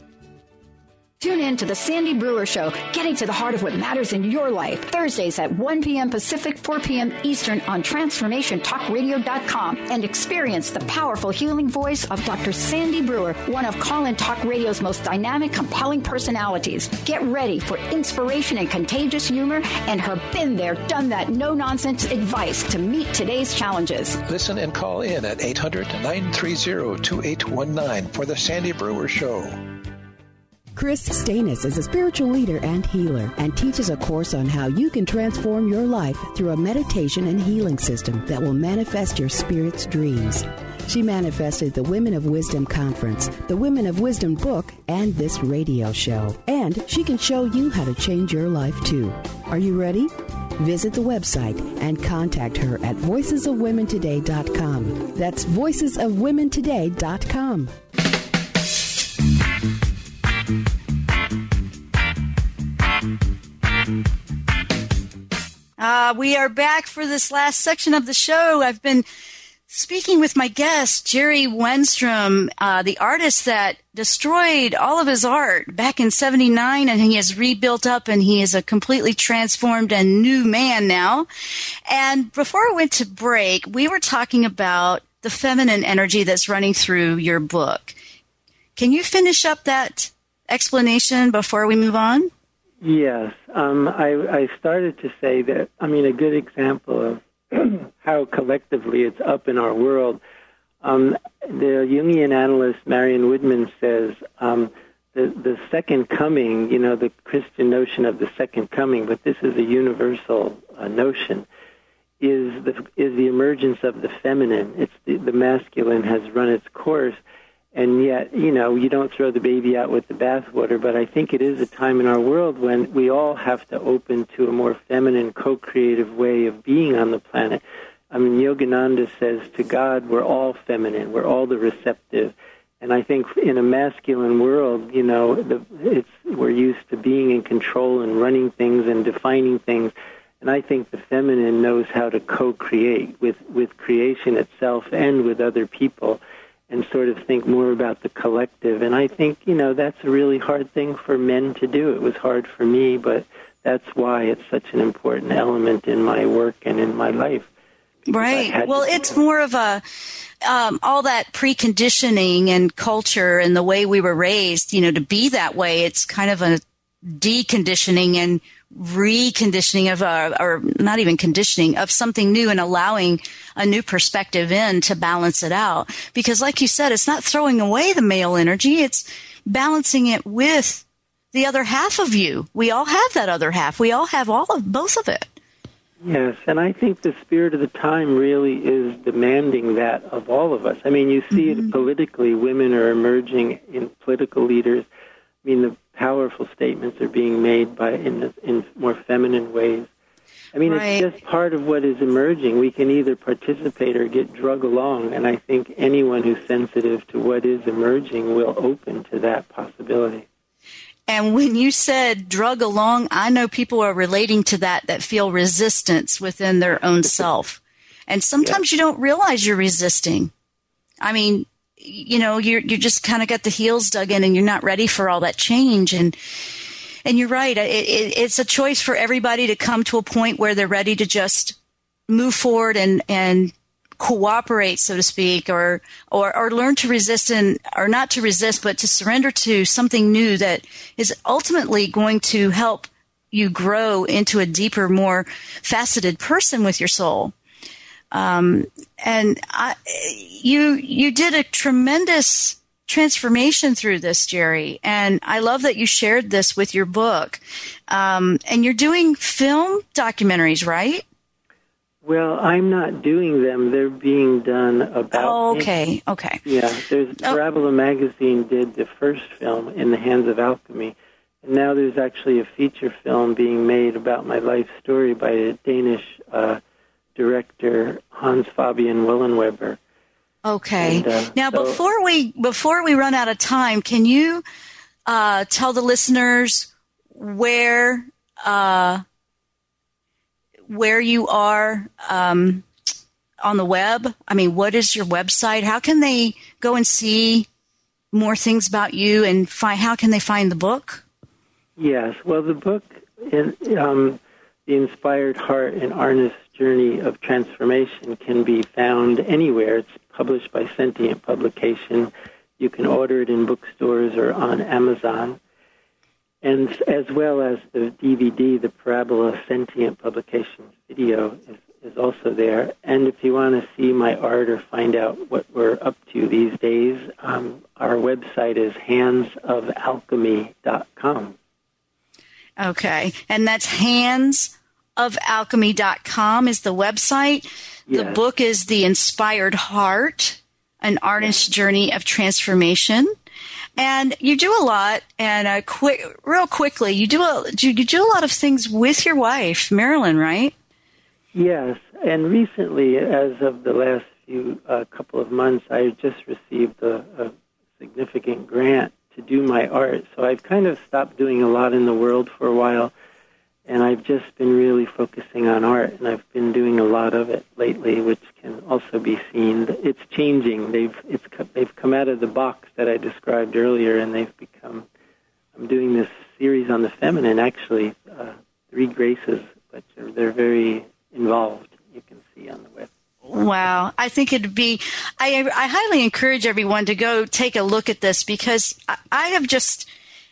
Tune in to The Sandy Brewer Show, getting to the heart of what matters in your life. Thursdays at 1 p.m. Pacific, 4 p.m. Eastern on TransformationTalkRadio.com and experience the powerful healing voice of Dr. Sandy Brewer, one of Call-In Talk Radio's most dynamic, compelling personalities. Get ready for inspiration and contagious humor and her been there, done that, no-nonsense advice to meet today's challenges. Listen and call in at 800-930-2819 for The Sandy Brewer Show. Chris Stanis is a spiritual leader and healer and teaches a course on how you can transform your life through a meditation and healing system that will manifest your spirit's dreams. She manifested the Women of Wisdom Conference, the Women of Wisdom book, and this radio show. And she can show you how to change your life too. Are you ready? Visit the website and contact her at voicesofwomentoday.com. That's voicesofwomentoday.com. We are back for this last section of the show. I've been speaking with my guest, Jerry Wenstrom, the artist that destroyed all of his art back in 79, and he has rebuilt up, and he is a completely transformed and new man now. And before I went to break, we were talking about the feminine energy that's running through your book. Can you finish up that explanation before we move on? Yes. I started to say that, a good example of how collectively it's up in our world. The Jungian analyst Marion Woodman says the second coming, the Christian notion of the second coming, but this is a universal notion, is the emergence of the feminine. It's the masculine has run its course. And yet, you don't throw the baby out with the bathwater, but I think it is a time in our world when we all have to open to a more feminine, co-creative way of being on the planet. Yogananda says to God, we're all feminine, we're all the receptive. And I think in a masculine world, we're used to being in control and running things and defining things. And I think the feminine knows how to co-create with creation itself and with other people, and sort of think more about the collective. And I think, that's a really hard thing for men to do. It was hard for me, but that's why it's such an important element in my work and in my life. Right. Well, it's more of a, all that preconditioning and culture and the way we were raised, to be that way. It's kind of a deconditioning and reconditioning of, or not even conditioning, of something new and allowing a new perspective in to balance it out. Because like you said, it's not throwing away the male energy, it's balancing it with the other half of you. We all have that other half. We all have both of it. Yes, and I think the spirit of the time really is demanding that of all of us. I mean, you see it politically. Women are emerging in political leaders. I mean, the powerful statements are being made in more feminine ways. I mean, It's just part of what is emerging. We can either participate or get drug along, and I think anyone who's sensitive to what is emerging will open to that possibility. And when you said drug along, I know people are relating to that feel resistance within their own self. And sometimes you don't realize you're resisting. I mean, you're just kind of got the heels dug in and you're not ready for all that change. And you're right. It's a choice for everybody to come to a point where they're ready to just move forward and cooperate, so to speak, or learn to resist or not to resist, but to surrender to something new that is ultimately going to help you grow into a deeper, more faceted person with your soul. You did a tremendous transformation through this, Jerry, and I love that you shared this with your book. And you're doing film documentaries, right? Well, I'm not doing them. They're being done about okay. Yeah, Parabola Magazine did the first film, In the Hands of Alchemy, and now there's actually a feature film being made about my life story by a Danish director, Hans Fabian Willenweber. Okay. And, now, before we run out of time, can you tell the listeners where you are on the web? I mean, what is your website? How can they go and see more things about you, and how can they find the book? Yes. Well, the book, The Inspired Heart and Artist's Journey of Transformation, can be found anywhere. It's published by Sentient Publication. You can order it in bookstores or on Amazon. And as well as the DVD, the Parabola Sentient Publications video is also there. And if you want to see my art or find out what we're up to these days, our website is handsofalchemy.com. Okay, and that's handsofalchemy.com is the website. Yes. The book is The Inspired Heart, An Artist's Journey of Transformation. And you do a lot, and real quickly, you do a lot of things with your wife, Marilyn, right? Yes, and recently, as of the last couple of months, I just received a significant grant to do my art. So I've kind of stopped doing a lot in the world for a while, and I've just been really focusing on art, and I've been doing a lot of it lately, which can also be seen. It's changing. They've come out of the box that I described earlier, and I'm doing this series on the feminine, actually, 3 graces, but they're very involved. You can see on the web. Wow. I think it'd be, I highly encourage everyone to go take a look at this, because I have just,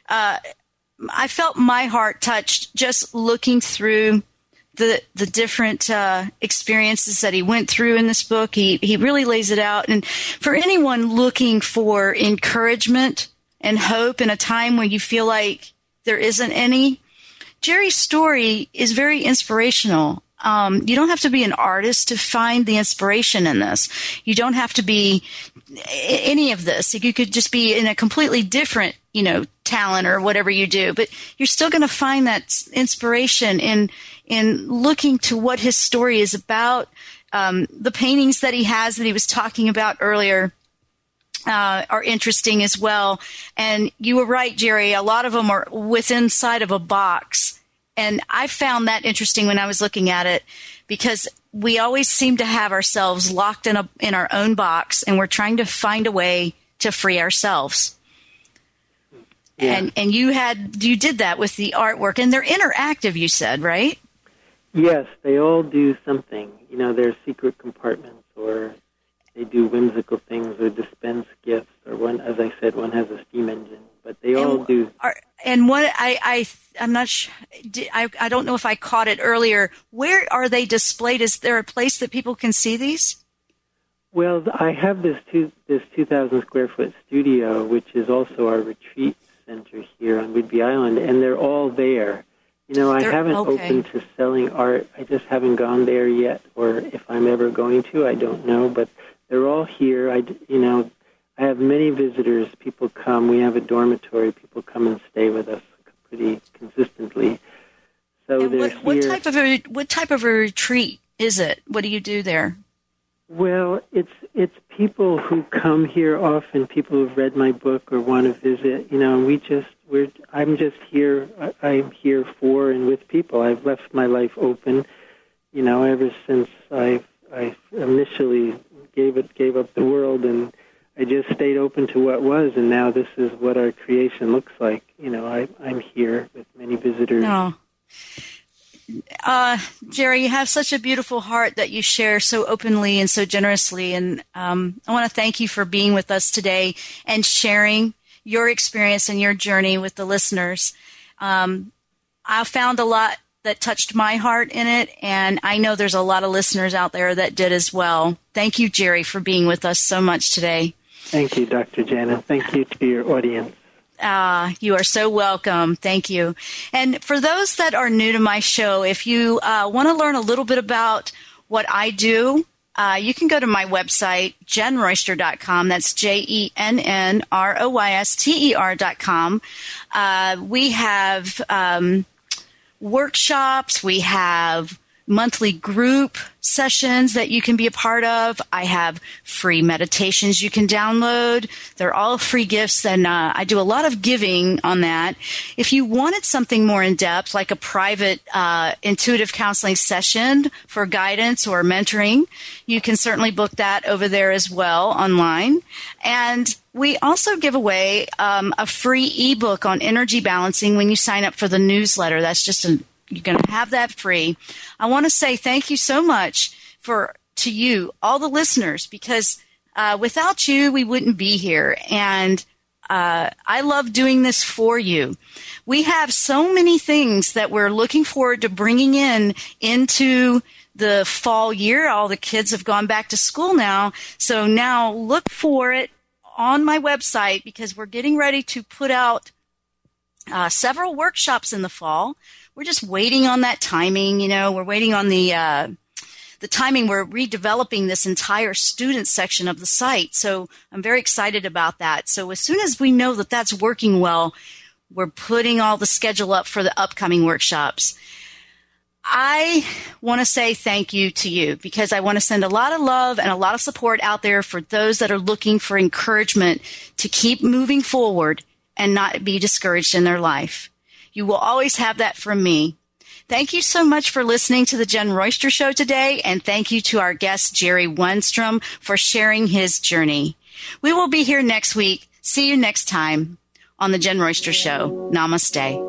I felt my heart touched just looking through the different experiences that he went through in this book. He really lays it out. And for anyone looking for encouragement and hope in a time when you feel like there isn't any, Jerry's story is very inspirational. You don't have to be an artist to find the inspiration in this. You don't have to be any of this. You could just be in a completely different, talent or whatever you do, but you're still going to find that inspiration in looking to what his story is about. The paintings that he has that he was talking about earlier are interesting as well. And you were right, Jerry. A lot of them are inside of a box. And I found that interesting when I was looking at it, because we always seem to have ourselves locked in our own box, and we're trying to find a way to free ourselves. Yeah. And you did that with the artwork, and they're interactive, you said, right? Yes, they all do something. They're secret compartments, or they do whimsical things, or dispense gifts, or one, as I said, one has a steam engine. But they all do. And what I'm not sure. I don't know if I caught it earlier. Where are they displayed? Is there a place that people can see these? Well, I have this 2,000 square foot studio, which is also our retreat center here on Whidbey Island, and they're all there. You know, I haven't opened to selling art. I just haven't gone there yet, or if I'm ever going to, I don't know. But they're all here. I have many visitors. People come. We have a dormitory. People come and stay with us pretty consistently. So and they're what here. What type of a retreat is it? What do you do there? Well, it's people who come here often. People who've read my book or want to visit. You know, I'm just here. I'm here for and with people. I've left my life open. You know, ever since I initially gave up the world, and I just stayed open to what was, and now this is what our creation looks like. You know, I'm here with many visitors. No. Jerry, you have such a beautiful heart that you share so openly and so generously, and I want to thank you for being with us today and sharing your experience and your journey with the listeners. I found a lot that touched my heart in it, and I know there's a lot of listeners out there that did as well. Thank you, Jerry, for being with us so much today. Thank you, Dr. Janet. Thank you to your audience. You are so welcome. Thank you. And for those that are new to my show, if you want to learn a little bit about what I do, you can go to my website, JenRoyster.com. That's JenRoyster.com. We have workshops. We have monthly group sessions that you can be a part of. I have free meditations you can download. They're all free gifts, and I do a lot of giving on that. If you wanted something more in-depth, like a private intuitive counseling session for guidance or mentoring, you can certainly book that over there as well online. And we also give away a free ebook on energy balancing when you sign up for the newsletter. That's just you're going to have that free. I want to say thank you so much to you, all the listeners, because without you, we wouldn't be here. And I love doing this for you. We have so many things that we're looking forward to bringing into the fall year. All the kids have gone back to school now. So now look for it on my website, because we're getting ready to put out several workshops in the fall. We're just waiting on that timing. You know, we're waiting on the timing. We're redeveloping this entire student section of the site. So I'm very excited about that. So as soon as we know that that's working well, we're putting all the schedule up for the upcoming workshops. I want to say thank you to you, because I want to send a lot of love and a lot of support out there for those that are looking for encouragement to keep moving forward and not be discouraged in their life. You will always have that from me. Thank you so much for listening to the Jen Royster Show today, and thank you to our guest, Jerry Wenstrom, for sharing his journey. We will be here next week. See you next time on the Jen Royster Show. Namaste.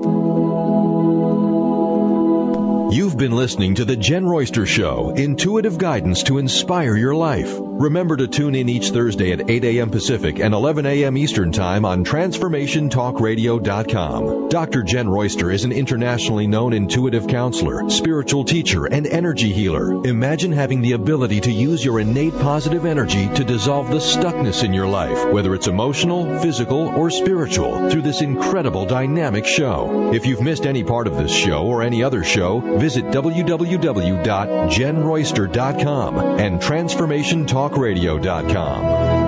You've been listening to The Jen Royster Show, intuitive guidance to inspire your life. Remember to tune in each Thursday at 8 a.m. Pacific and 11 a.m. Eastern Time on TransformationTalkRadio.com. Dr. Jen Royster is an internationally known intuitive counselor, spiritual teacher, and energy healer. Imagine having the ability to use your innate positive energy to dissolve the stuckness in your life, whether it's emotional, physical, or spiritual, through this incredible dynamic show. If you've missed any part of this show or any other show, visit www.jenroyster.com and TransformationTalkRadio.com.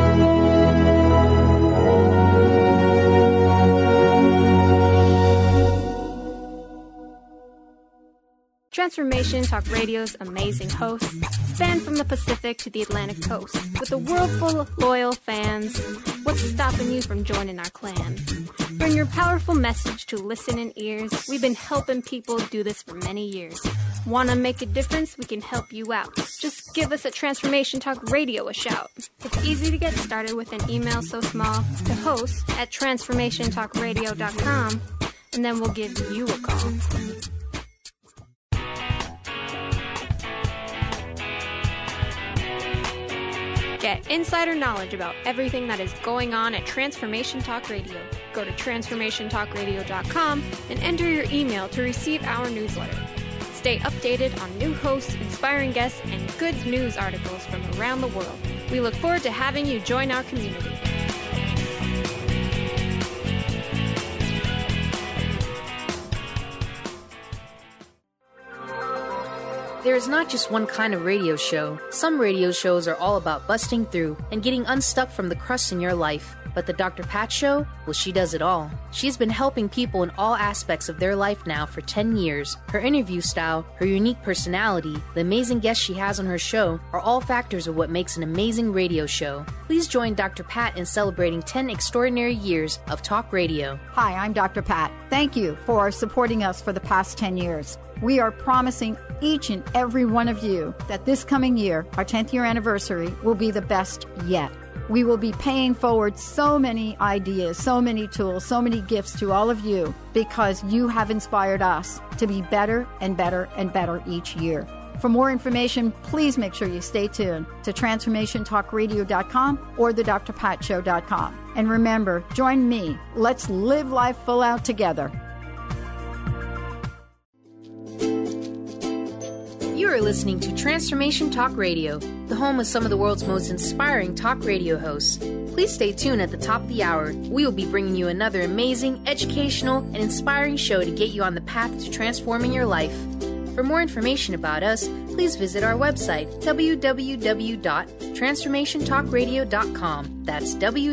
Transformation Talk Radio's amazing hosts span from the Pacific to the Atlantic coast. With a world full of loyal fans, what's stopping you from joining our clan? Bring your powerful message to listening ears. We've been helping people do this for many years. Want to make a difference? We can help you out. Just give us at Transformation Talk Radio a shout. It's easy to get started with an email so small to host at TransformationTalkRadio.com, and then we'll give you a call. Get insider knowledge about everything that is going on at Transformation Talk Radio. Go to TransformationTalkRadio.com and enter your email to receive our newsletter. Stay updated on new hosts, inspiring guests, and good news articles from around the world. We look forward to having you join our community. There is not just one kind of radio show. Some radio shows are all about busting through and getting unstuck from the crust in your life. But the Dr. Pat Show, well, she does it all. She's been helping people in all aspects of their life now for 10 years. Her interview style, her unique personality, the amazing guests she has on her show are all factors of what makes an amazing radio show. Please join Dr. Pat in celebrating 10 extraordinary years of talk radio. Hi, I'm Dr. Pat. Thank you for supporting us for the past 10 years. We are promising each and every one of you that this coming year, our 10th year anniversary, will be the best yet. We will be paying forward so many ideas, so many tools, so many gifts to all of you because you have inspired us to be better and better and better each year. For more information, please make sure you stay tuned to TransformationTalkRadio.com or thedrpatshow.com. And remember, join me. Let's live life full out together. You are listening to Transformation Talk Radio, the home of some of the world's most inspiring talk radio hosts. Please stay tuned at the top of the hour. We will be bringing you another amazing, educational, and inspiring show to get you on the path to transforming your life. For more information about us, please visit our website, www.transformationtalkradio.com. That's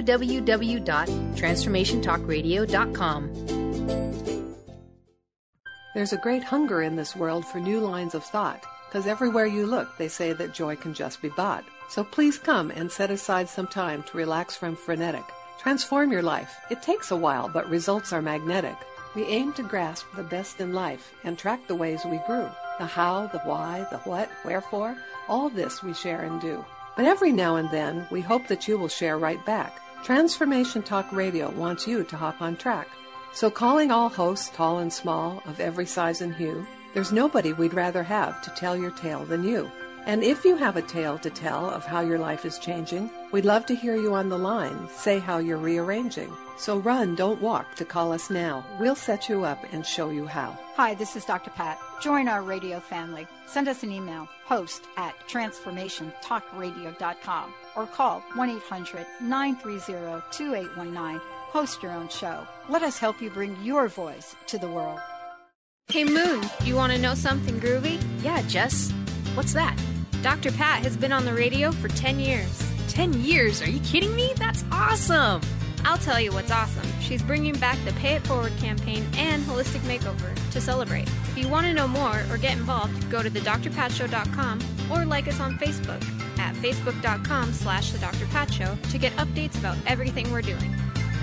www.transformationtalkradio.com. There's a great hunger in this world for new lines of thought, because everywhere you look, they say that joy can just be bought. So please come and set aside some time to relax from frenetic. Transform your life. It takes a while, but results are magnetic. We aim to grasp the best in life and track the ways we grew. The how, the why, the what, wherefore, all this we share and do. But every now and then, we hope that you will share right back. Transformation Talk Radio wants you to hop on track. So calling all hosts, tall and small, of every size and hue, there's nobody we'd rather have to tell your tale than you. And if you have a tale to tell of how your life is changing, we'd love to hear you on the line say how you're rearranging. So run, don't walk, to call us now. We'll set you up and show you how. Hi, this is Dr. Pat. Join our radio family. Send us an email, host@transformationtalkradio.com, or call 1-800-930-2819. Host your own show. Let us help you bring your voice to the world. Hey Moon, do you want to know something groovy? Yeah, Jess. What's that? Dr. Pat has been on the radio for 10 years. 10 years? Are you kidding me? That's awesome! I'll tell you what's awesome. She's bringing back the Pay It Forward campaign and Holistic Makeover to celebrate. If you want to know more or get involved, go to thedrpatshow.com or like us on Facebook at facebook.com/thedrpatshow to get updates about everything we're doing.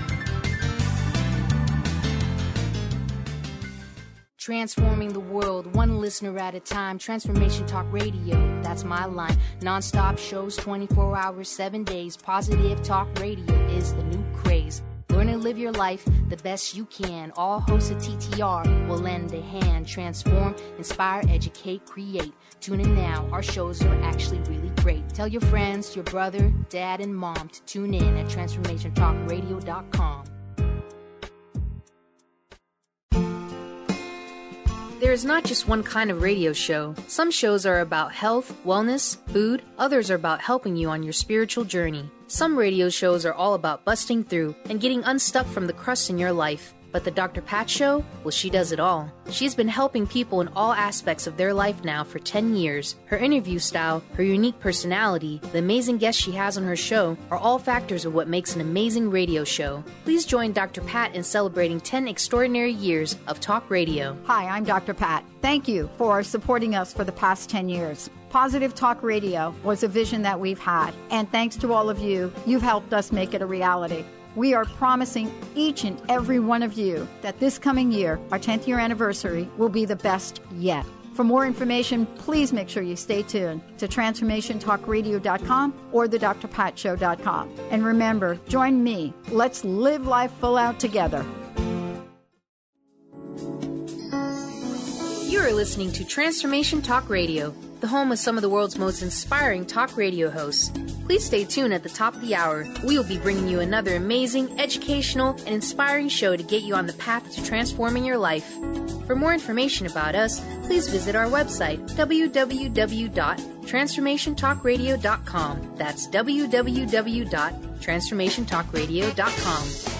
Transforming the world, one listener at a time. Transformation Talk Radio, that's my line. Non-stop shows, 24 hours, 7 days. Positive Talk Radio is the new craze. Learn and live your life the best you can. All hosts of TTR will lend a hand. Transform, inspire, educate, create. Tune in now, our shows are actually really great. Tell your friends, your brother, dad, and mom to tune in at TransformationTalkRadio.com. There is not just one kind of radio show. Some shows are about health, wellness, food. Others are about helping you on your spiritual journey. Some radio shows are all about busting through and getting unstuck from the crust in your life. But the Dr. Pat Show, well, she does it all. She's been helping people in all aspects of their life now for 10 years. Her interview style, her unique personality, the amazing guests she has on her show are all factors of what makes an amazing radio show. Please join Dr. Pat in celebrating 10 extraordinary years of talk radio. Hi, I'm Dr. Pat. Thank you for supporting us for the past 10 years. Positive Talk Radio was a vision that we've had, and thanks to all of you, you've helped us make it a reality. We are promising each and every one of you that this coming year, our 10th year anniversary, will be the best yet. For more information, please make sure you stay tuned to TransformationTalkRadio.com or thedrpatshow.com. And remember, join me. Let's live life full out together. You are listening to Transformation Talk Radio, the home of some of the world's most inspiring talk radio hosts. Please stay tuned at the top of the hour. We will be bringing you another amazing, educational, and inspiring show to get you on the path to transforming your life. For more information about us, please visit our website, www.transformationtalkradio.com. That's www.transformationtalkradio.com.